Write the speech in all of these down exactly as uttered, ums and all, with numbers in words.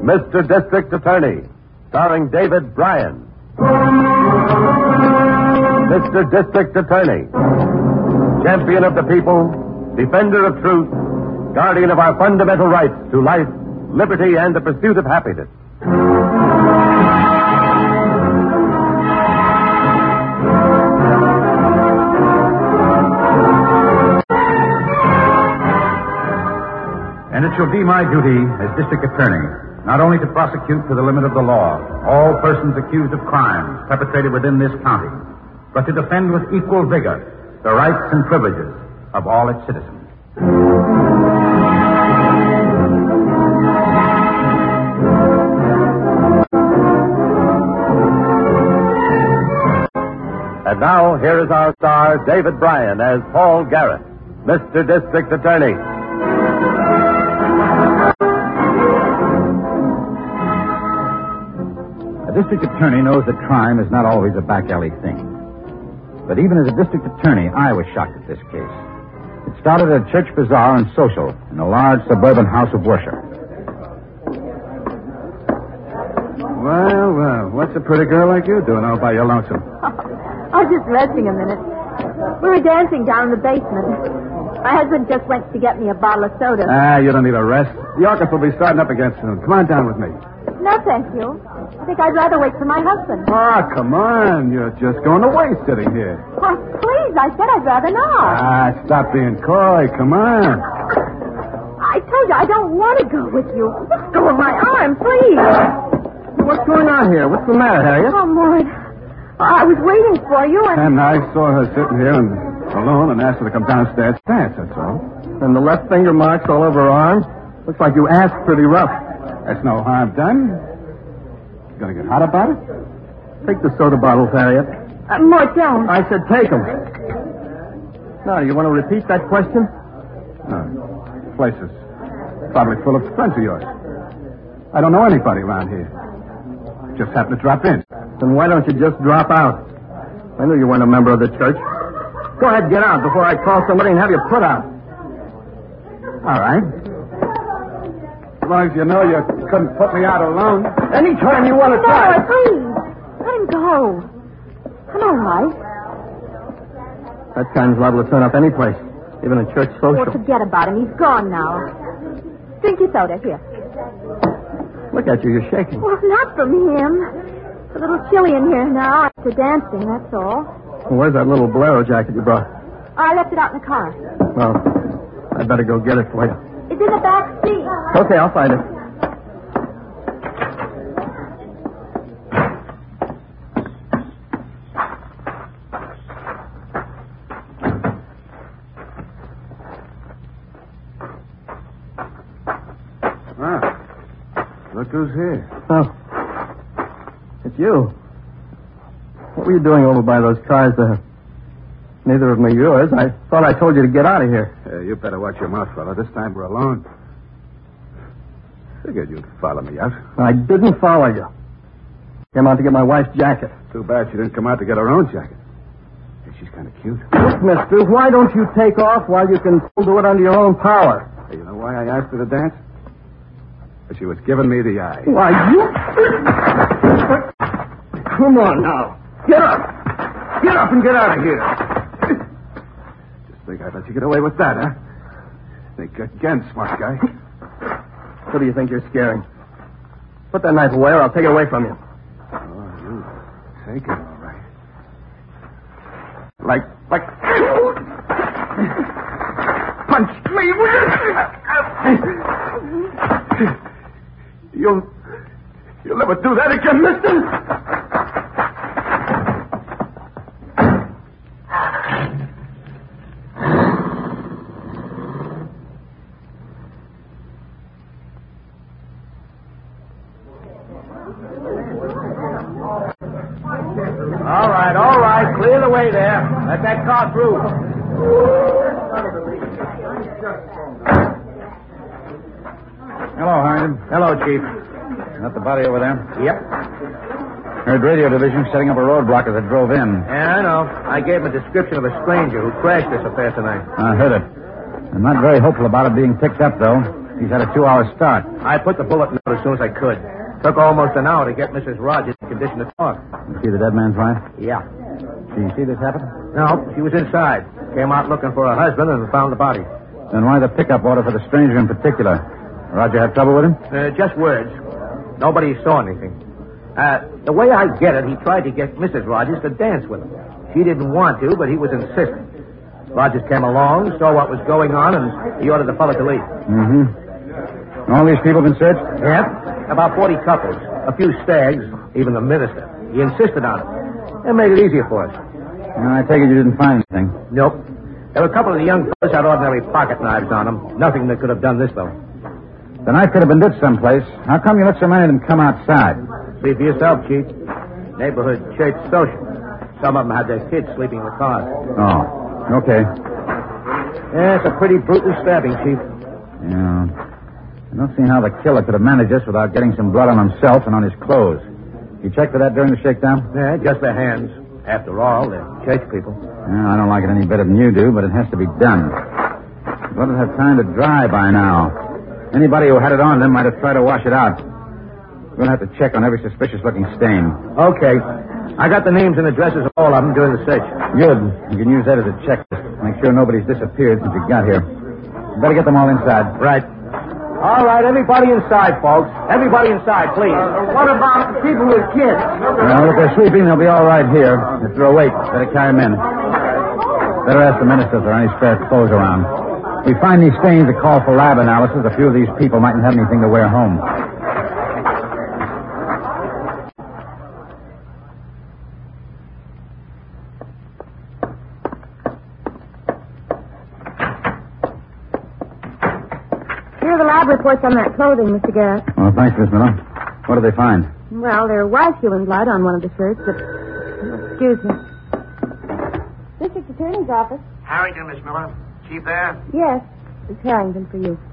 Mister District Attorney, starring David Bryan. Mister District Attorney, champion of the people, defender of truth, guardian of our fundamental rights to life, liberty, and the pursuit of happiness. And it shall be my duty as district attorney not only to prosecute to the limit of the law all persons accused of crimes perpetrated within this county, but to defend with equal vigor the rights and privileges of all its citizens. And now, here is our star, David Bryan, as Paul Garrett, Mister District Attorney. A district attorney knows that crime is not always a back alley thing. But even as a district attorney, I was shocked at this case. It started at a church bazaar and social in a large suburban house of worship. Well, well, what's a pretty girl like you doing all by your lonesome? I was just resting a minute. We were dancing down in the basement. My husband just went to get me a bottle of soda. Ah, you don't need a rest. The orchestra will be starting up again soon. Come on down with me. No, thank you. I think I'd rather wait for my husband. Oh, come on. You're just going to waste sitting here. Oh, please, I said I'd rather not. Ah, stop being coy. Come on. I told you I don't want to go with you. Let go of my arm, please. What's going on here? What's the matter, Harriet? Oh, Mort. I was waiting for you and... And I saw her sitting here and alone and asked her to come downstairs to dance, that's all. And the left finger marks all over her arm? Looks like you asked pretty rough. That's no harm done. You gonna get hot about it? Take the soda bottles, Harriet. Uh, Mort, don't. I said take them. Now, you want to repeat that question? No. The place is probably full of friends of yours. I don't know anybody around here. Just happened to drop in. Then why don't you just drop out? I knew you weren't a member of the church. Go ahead, get out before I call somebody and have you put out. All right. As long as you know you couldn't put me out alone. Anytime you want to no, try. No, please. Let him go. I'm all right. That kind's liable to turn up any place, even a church social. Oh, forget about him. He's gone now. Drink your soda. Here. Look at you. You're shaking. Well, not from him. It's a little chilly in here now after dancing, that's all. Well, where's that little bolero jacket you brought? I left it out in the car. Well, I'd better go get it for you. It's in the back seat. Okay, I'll find it. Ah, look who's here. Oh, it's you. What were you doing over by those cars there? Neither of them are yours. I thought I told you to get out of here. Uh, you better watch your mouth, fella. This time we're alone. Figured you'd follow me out. I didn't follow you. Came out to get my wife's jacket. Too bad she didn't come out to get her own jacket. Hey, she's kind of cute. Look, mister, why don't you take off while you can still do it under your own power? Hey, you know why I asked her to dance? Because she was giving me the eye. Why, you... Come on now. Get up. Get up and get out of here. Just think I'd let you get away with that, huh? Think again, smart guy. Who do you think you're scaring? Put that knife away or I'll take it away from you. Oh, you take it, all right. Like, like... Punch me. You'll... You'll never do that again, mister. All right, all right. Clear the way there. Let that car through. Hello, Harrington. Hello, Chief. Got the body over there? Yep. Heard radio division setting up a roadblock as it drove in. Yeah, I know. I gave him a description of a stranger who crashed this affair tonight. I heard it. I'm not very hopeful about it being picked up, though. He's had a two-hour start. I put the bullet in as soon as I could. Took almost an hour to get Missus Rogers in condition to talk. You see the dead man's wife? Yeah. Did you see this happen? No, she was inside. Came out looking for her husband and found the body. Then why the pickup order for the stranger in particular? Roger have trouble with him? Uh, just words. Nobody saw anything. Uh, the way I get it, he tried to get Missus Rogers to dance with him. She didn't want to, but he was insistent. Rogers came along, saw what was going on, and he ordered the fellow to leave. Mm-hmm. All these people been searched? Yeah. About forty couples. A few stags, even the minister. He insisted on it. It made it easier for us. Well, I take it you didn't find anything. Nope. There were a couple of the young fellas had ordinary pocket knives on them. Nothing that could have done this, though. The knife could have been ditched someplace. How come you let so many of them come outside? See for yourself, Chief. Neighborhood church social. Some of them had their kids sleeping in the cars. Oh, okay. Yeah, it's a pretty brutal stabbing, Chief. Yeah. I don't see how the killer could have managed this without getting some blood on himself and on his clothes. You checked for that during the shakedown? Yeah, just their hands. After all, they're church people. Yeah, I don't like it any better than you do, but it has to be done. They wouldn't have time to dry by now. Anybody who had it on them might have tried to wash it out. We're going to have to check on every suspicious-looking stain. Okay. I got the names and addresses of all of them during the search. Good. You can use that as a checklist. Make sure nobody's disappeared since you got here. You better get them all inside. Right. All right, everybody inside, folks. Everybody inside, please. Uh, what about the people with kids? Well, if they're sleeping, they'll be all right here. If they're awake, better carry them in. Better ask the minister if there are any spare clothes around. If we find these stains that call for lab analysis, a few of these people mightn't have anything to wear home. Here are the lab reports on that clothing, Mister Garrett. Well, thanks, Miss Miller. What did they find? Well, there was human blood on one of the shirts, but... Excuse me. District Attorney's office. Harrington, Miss Miller. Chief there? Yes. It's Harrington for you.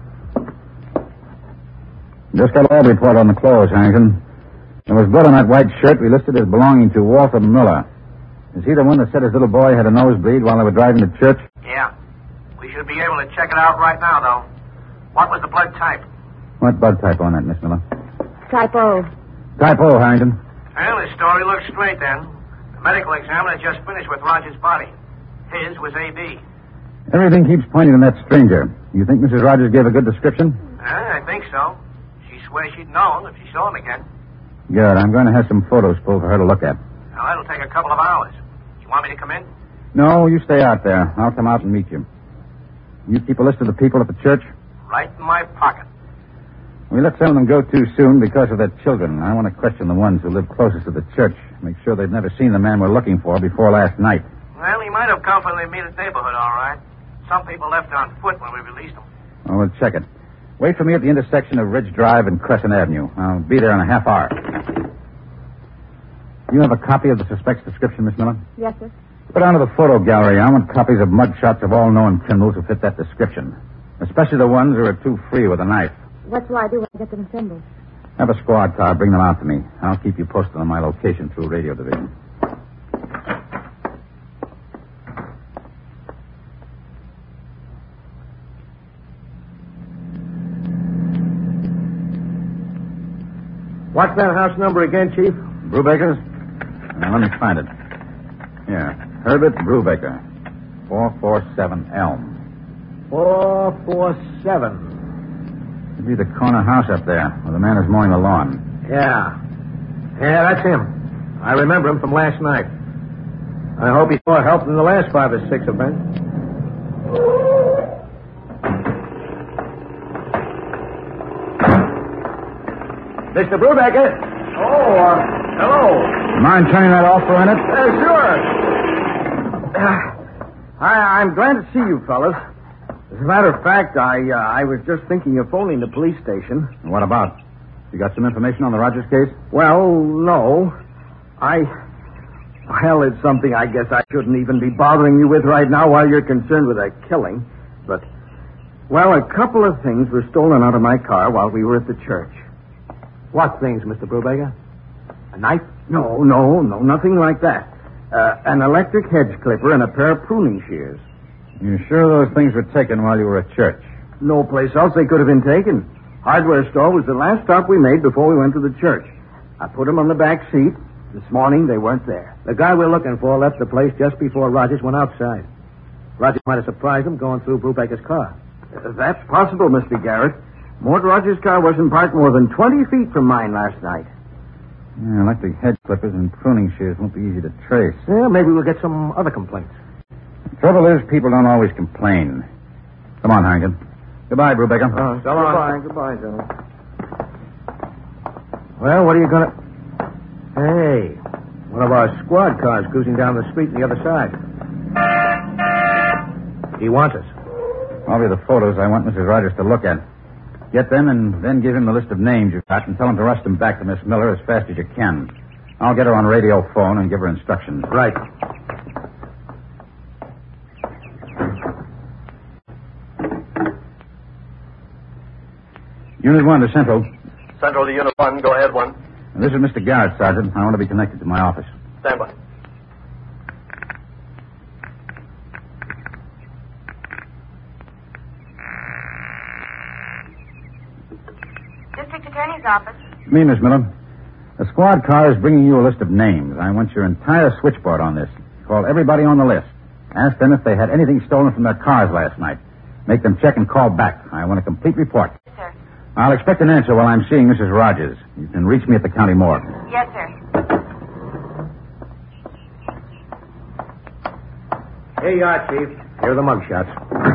Just got a lab report on the clothes, Harrington. There was blood on that white shirt we listed as belonging to Walter Miller. Is he the one that said his little boy had a nosebleed while they were driving to church? Yeah. We should be able to check it out right now, though. What was the blood type? What blood type on that, Miss Miller? Type O. Type O, Harrington. Well, the story looks straight, then. The medical examiner just finished with Rogers' body. His was A B. Everything keeps pointing to that stranger. You think Missus Rogers gave a good description? Uh, I think so. She swears she'd known if she saw him again. Good. I'm going to have some photos pulled for her to look at. Now, that'll take a couple of hours. You want me to come in? No, you stay out there. I'll come out and meet you. You keep a list of the people at the church? Right in my pocket. We let some of them go too soon because of their children. I want to question the ones who live closest to the church. Make sure they've never seen the man we're looking for before last night. Well, he might have come from the immediate neighborhood, all right. Some people left on foot when we released them. Well, we'll check it. Wait for me at the intersection of Ridge Drive and Crescent Avenue. I'll be there in a half hour. You have a copy of the suspect's description, Miss Miller? Yes, sir. Put onto the photo gallery. I want copies of mug shots of all known criminals who fit that description. Especially the ones who are too free with a knife. What do I do when I get them assembled? Have a squad car. Bring them out to me. I'll keep you posted on my location through radio division. What's that house number again, Chief? Brubaker's? Now, let me find it. Here. Herbert Brubaker. four forty-seven Elm. Four four seven. It'd be the corner house up there where the man is mowing the lawn. Yeah. Yeah, that's him. I remember him from last night. I hope he's more help than the last five or six have been. Mister Brubaker. Oh, uh, hello. Mind turning that off for a minute? Uh, sure. Uh, I, I'm glad to see you, fellas. As a matter of fact, I uh, I was just thinking of phoning the police station. What about? You got some information on the Rogers case? Well, no. I... Well, it's something I guess I shouldn't even be bothering you with right now while you're concerned with a killing. But, well, a couple of things were stolen out of my car while we were at the church. What things, Mister Brubaker? A knife? No, no, no, nothing like that. Uh, an electric hedge clipper and a pair of pruning shears. You sure those things were taken while you were at church? No place else they could have been taken. Hardware store was the last stop we made before we went to the church. I put them on the back seat. This morning, they weren't there. The guy we're looking for left the place just before Rogers went outside. Rogers might have surprised him going through Brubaker's car. Uh, that's possible, Mister Garrett. Mort Rogers' car wasn't parked more than twenty feet from mine last night. Yeah, electric hedge clippers and pruning shears won't be easy to trace. Yeah, maybe we'll get some other complaints. The trouble is, people don't always complain. Come on, Harrington. Goodbye, Brubaker. Uh, So long. goodbye, goodbye, gentlemen. Well, what are you going to... Hey, one of our squad cars cruising down the street on the other side. He wants us. Probably the photos I want Missus Rogers to look at. Get them and then give him the list of names you've got and tell him to rush them back to Miss Miller as fast as you can. I'll get her on radio phone and give her instructions. Right. Unit one to Central. Central to Unit one. Go ahead, one. And this is Mister Garrett, Sergeant. I want to be connected to my office. Stand by. District Attorney's Office. Me, Miss Miller. A squad car is bringing you a list of names. I want your entire switchboard on this. Call everybody on the list. Ask them if they had anything stolen from their cars last night. Make them check and call back. I want a complete report. Yes, sir. I'll expect an answer while I'm seeing Missus Rogers. You can reach me at the county morgue. Yes, sir. Here you are, Chief. Here are the mugshots.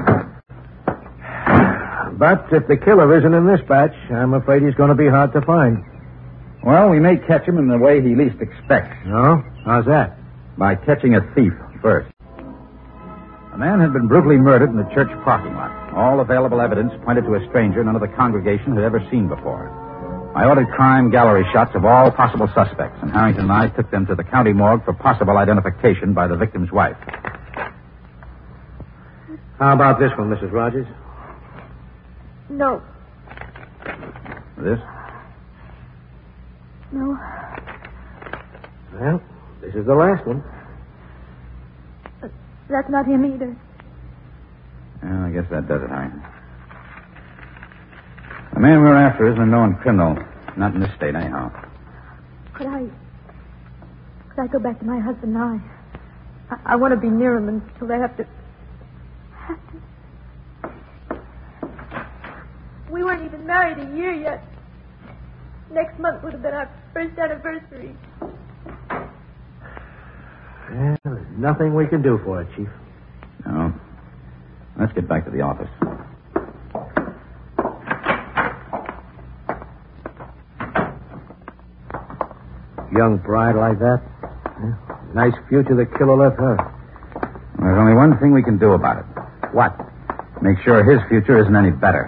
But if the killer isn't in this batch, I'm afraid he's going to be hard to find. Well, we may catch him in the way he least expects. No? How's that? By catching a thief first. A man had been brutally murdered in the church parking lot. All available evidence pointed to a stranger none of the congregation had ever seen before. I ordered crime gallery shots of all possible suspects, and Harrington and I took them to the county morgue for possible identification by the victim's wife. How about this one, Missus Rogers? No. This? No. Well, this is the last one. That's not him either. Well, I guess that does it, Harrington. The man we're after isn't a known criminal. Not in this state, anyhow. Could I... Could I go back to my husband now? I, I want to be near him until they have to... Have to... We weren't even married a year yet. Next month would have been our first anniversary. Well, there's nothing we can do for it, Chief. No. Let's get back to the office. Young bride like that. Yeah. Nice future the killer left her. There's only one thing we can do about it. What? Make sure his future isn't any better.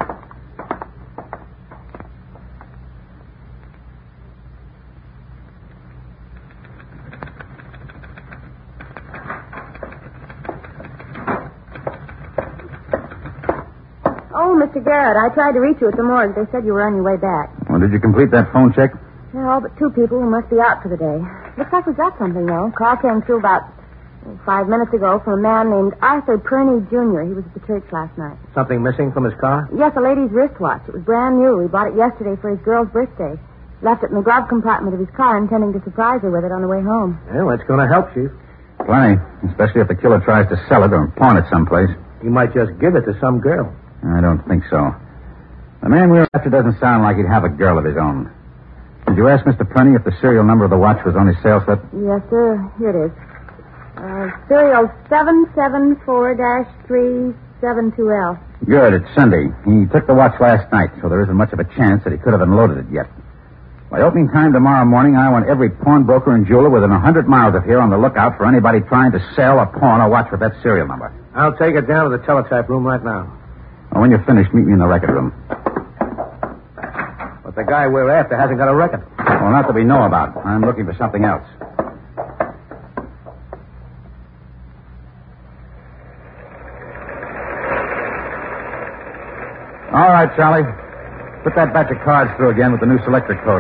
Oh, Mister Garrett, I tried to reach you at the morgue. They said you were on your way back. Well, did you complete that phone check? Yeah, all but two people who must be out for the day. Looks like we got something, though. Call came through about oh, five minutes ago from a man named Arthur Purney Junior He was at the church last night. Something missing from his car? Yes, a lady's wristwatch. It was brand new. He bought it yesterday for his girl's birthday. Left it in the glove compartment of his car, intending to surprise her with it on the way home. Well, that's going to help, Chief. Plenty, especially if the killer tries to sell it or pawn it someplace. He might just give it to some girl. I don't think so. The man we're after doesn't sound like he'd have a girl of his own. Did you ask Mister Purney if the serial number of the watch was on his sales slip? Yes, sir. Here it is. Uh, serial seven seven four three seven two L. Good, it's Sunday. He took the watch last night, so there isn't much of a chance that he could have unloaded it yet. By opening time tomorrow morning, I want every pawnbroker and jeweler within a hundred miles of here on the lookout for anybody trying to sell or pawn a watch with that serial number. I'll take it down to the teletype room right now. Well, when you're finished, meet me in the record room. But the guy we're after hasn't got a record. Well, not that we know about. I'm looking for something else. All right, Charlie. Put that batch of cards through again with the new selector code.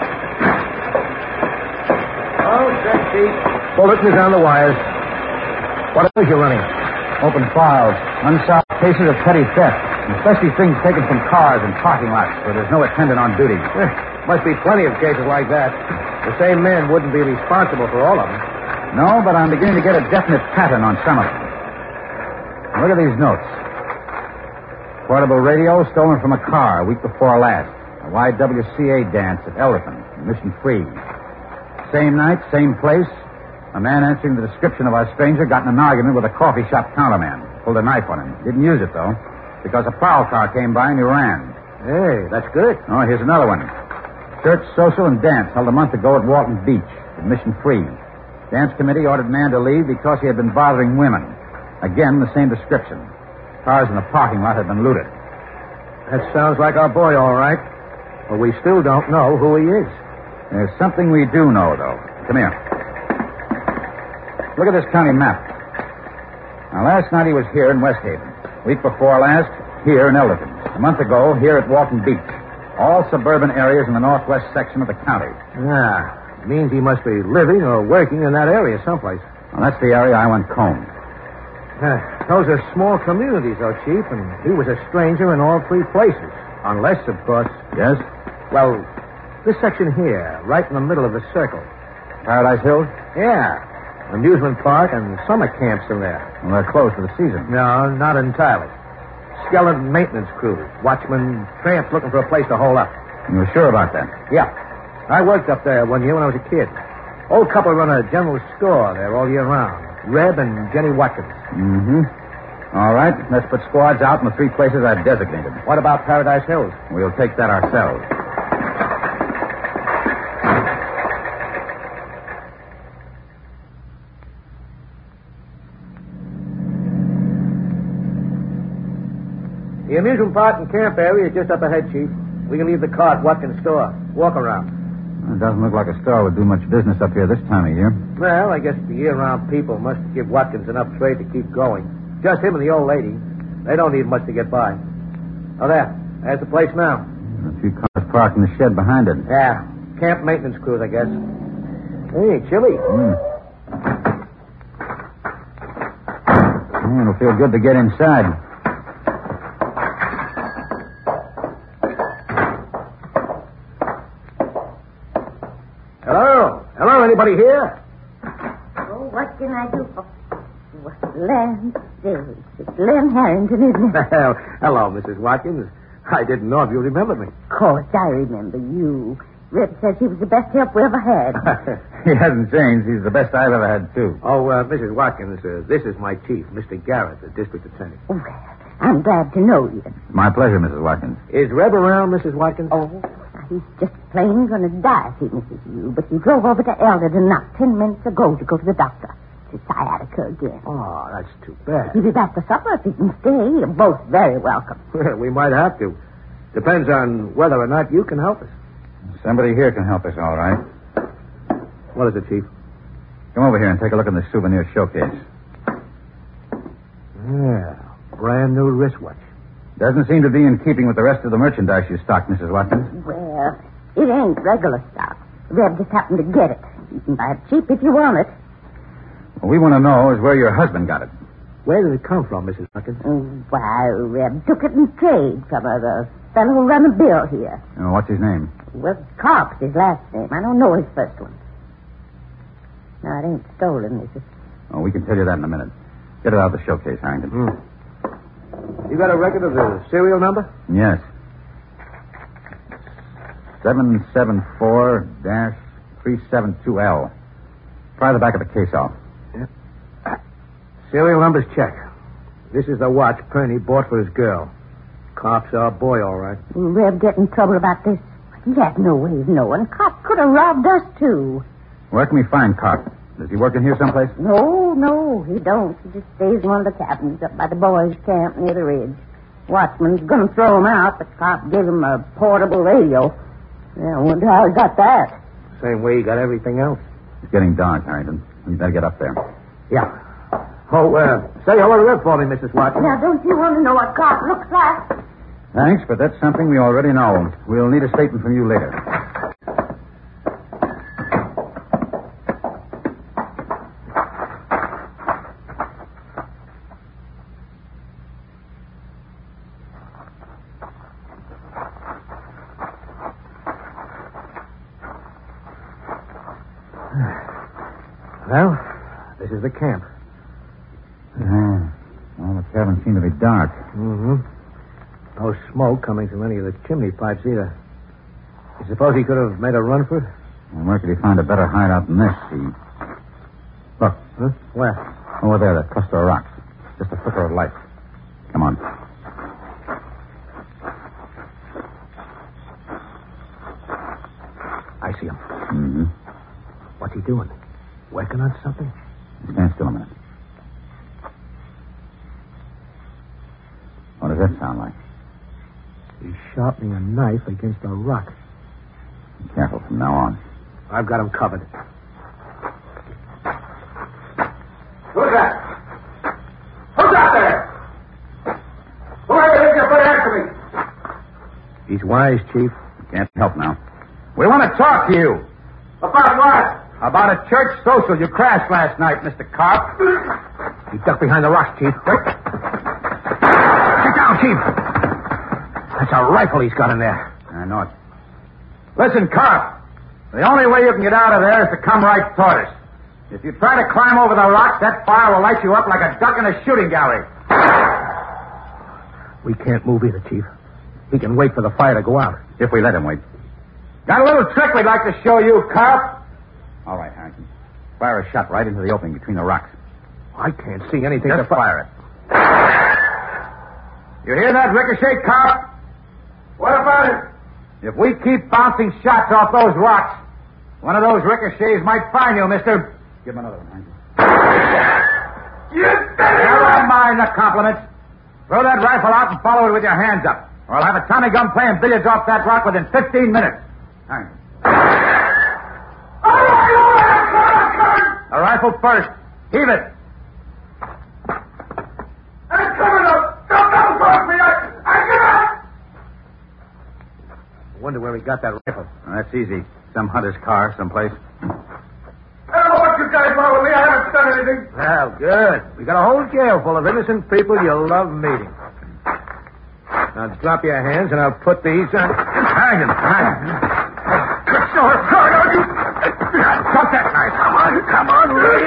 Oh, check, Chief. Bulletin is on the wires. What are you running? Open files, unsolved cases of petty theft, especially things taken from cars and parking lots where there's no attendant on duty. Eh, must be plenty of cases like that. The same man wouldn't be responsible for all of them. No, but I'm beginning to get a definite pattern on some of them. Look at these notes. Portable radio stolen from a car a week before last. A Y W C A dance at Ellerton, Mission Free. Same night, same place. A man answering the description of our stranger got in an argument with a coffee shop counterman. Pulled a knife on him. Didn't use it, though, because a prowl car came by and he ran. Hey, that's good. Oh, here's another one. Church, social, and dance held a month ago at Walton Beach, at Mission Free. Dance committee ordered man to leave because he had been bothering women. Again, the same description. Cars in the parking lot had been looted. That sounds like our boy, all right. But we still don't know who he is. There's something we do know, though. Come here. Look at this county map. Now, last night he was here in West Haven. Week before last, here in Elderton. A month ago, here at Walton Beach. All suburban areas in the northwest section of the county. Ah, means he must be living or working in that area someplace. Well, that's the area I went combed. Uh, those are small communities, though, Chief, and he was a stranger in all three places. Unless, of course... Yes? Well, this section here, right in the middle of the circle. Paradise Hills? Yeah. Amusement park and summer camps in there. Well, they're closed for the season. No, not entirely. Skeleton maintenance crew, watchmen, tramps looking for a place to hole up. You were sure about that? Yeah. I worked up there one year when I was a kid. Old couple run a general store there all year round. Reb and Jenny Watkins. Mm-hmm. All right, let's put squads out in the three places I've designated. What about Paradise Hills? We'll take that ourselves. The amusement park and camp area is just up ahead, Chief. We can leave the car at Watkins' store. Walk around. It doesn't look like a store would do much business up here this time of year. Well, I guess the year-round people must give Watkins enough trade to keep going. Just him and the old lady. They don't need much to get by. Oh, there. There's the place now. A few cars parked in the shed behind it. Yeah. Camp maintenance crews, I guess. Hey, chilly. Mm. Mm, it'll feel good to get inside. Hello? Hello, anybody here? Oh, what can I do for... Len, it's Len Harrington, isn't it? Well, hello, Missus Watkins. I didn't know if you remembered me. Of course, I remember you. Rip said she was the best help we ever had. He hasn't changed. He's the best I've ever had, too. Oh, uh, Missus Watkins, uh, this is my chief, Mister Garrett, the district attorney. Oh, well, I'm glad to know you. My pleasure, Missus Watkins. Is Reb around, Missus Watkins? Oh, he's just plain going to die if he misses you. But he drove over to Elderton not ten minutes ago to go to the doctor. It's sciatica again. Oh, that's too bad. He'll be back for supper if he can stay. You're both very welcome. Well, we might have to. Depends on whether or not you can help us. Somebody here can help us, all right. What is it, Chief? Come over here and take a look in the souvenir showcase. Yeah, brand new wristwatch. Doesn't seem to be in keeping with the rest of the merchandise you stocked, Missus Watkins. Well, it ain't regular stuff. Reb just happened to get it. You can buy it cheap if you want it. What we want to know is where your husband got it. Where did it come from, Missus Watkins? Oh, why, Reb took it in trade from her, the fellow who run the bill here. Oh, what's his name? Well, Carp's his last name. I don't know his first one. No, it ain't stolen, is it? Oh, we can tell you that in a minute. Get it out of the showcase, Harrington. Mm. You got a record of the serial number? Yes. seven seven four three seven two L. Pry the back of the case off. Yeah. Serial number's check. This is the watch Perney bought for his girl. Cop's our boy, all right. Will Reb get in trouble about this? He has no way of knowing. Cop could have robbed us, too. Where can we find Cop? Does he work in here someplace? No, no, he don't. He just stays in one of the cabins up by the boys' camp near the ridge. Watchman's going to throw him out, but Cop gave him a portable radio. Yeah, I wonder how he got that. Same way he got everything else. It's getting dark, Harrington. We better get up there. Yeah. Oh, uh, say hello to Reb for me, Missus Watkins. Now, don't you want to know what Cop looks like? Thanks, but that's something we already know. We'll need a statement from you later. Well, this is the camp. Yeah. Well, the cabin seemed to be dark. Mm-hmm. No smoke coming from any of the chimney pipes either. You suppose he could have made a run for it? Well, where could he find a better hideout than this? He... Look. Huh? Where? Over there, that cluster of rocks. Just a flicker of light. Come on. I see him. Mm-hmm. What's he doing? Working on something? Stand still a minute. What does that sound like? He's sharpening a knife against a rock. Be careful from now on. I've got him covered. Who's that? Who's out there? Who are you think you put after me? He's wise, Chief. Can't help now. We want to talk to you. About what? About a church social you crashed last night, Mister Carp. He ducked behind the rocks, Chief. Get down, Chief. That's a rifle he's got in there. I know it. Listen, Carp. The only way you can get out of there is to come right toward us. If you try to climb over the rocks, that fire will light you up like a duck in a shooting gallery. We can't move either, Chief. He can wait for the fire to go out. If we let him wait. Got a little trick we'd like to show you, Carp. All right, Harrington. Fire a shot right into the opening between the rocks. I can't see anything. Just to fire it. You hear that ricochet, Carp? What about it? If we keep bouncing shots off those rocks, one of those ricochets might find you, mister. Give him another one, Harrington. You Never mind the compliments. Throw that rifle out and follow it with your hands up, or I'll have a Tommy gun playing billiards off that rock within fifteen minutes. Harrington. A rifle first. Heave it. I'm coming up. Don't come across me. I, I give up. Wonder where he got that rifle. Well, that's easy. Some hunter's car, someplace. I don't know what you guys want with me. I haven't done anything. Well, good. We got a whole jail full of innocent people you'll love meeting. Now drop your hands and I'll put these on. Harrington, Harrington. Drop that knife. Come on, come on, let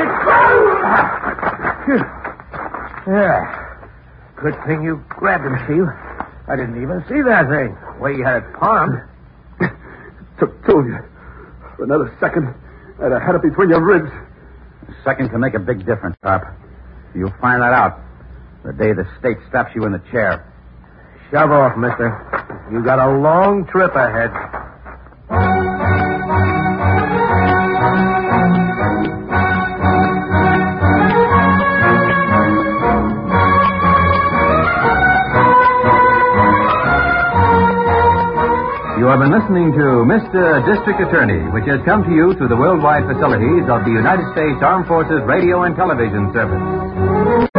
it go. Yeah. Good thing you grabbed him, Chief. I didn't even see that thing. The way you had it palmed. Took two of you. For another second, I'd have had it between your ribs. A second can make a big difference, Carp. You'll find that out the day the state straps you in the chair. Shove off, mister. You got a long trip ahead. You have been listening to Mister District Attorney, which has come to you through the worldwide facilities of the United States Armed Forces Radio and Television Service.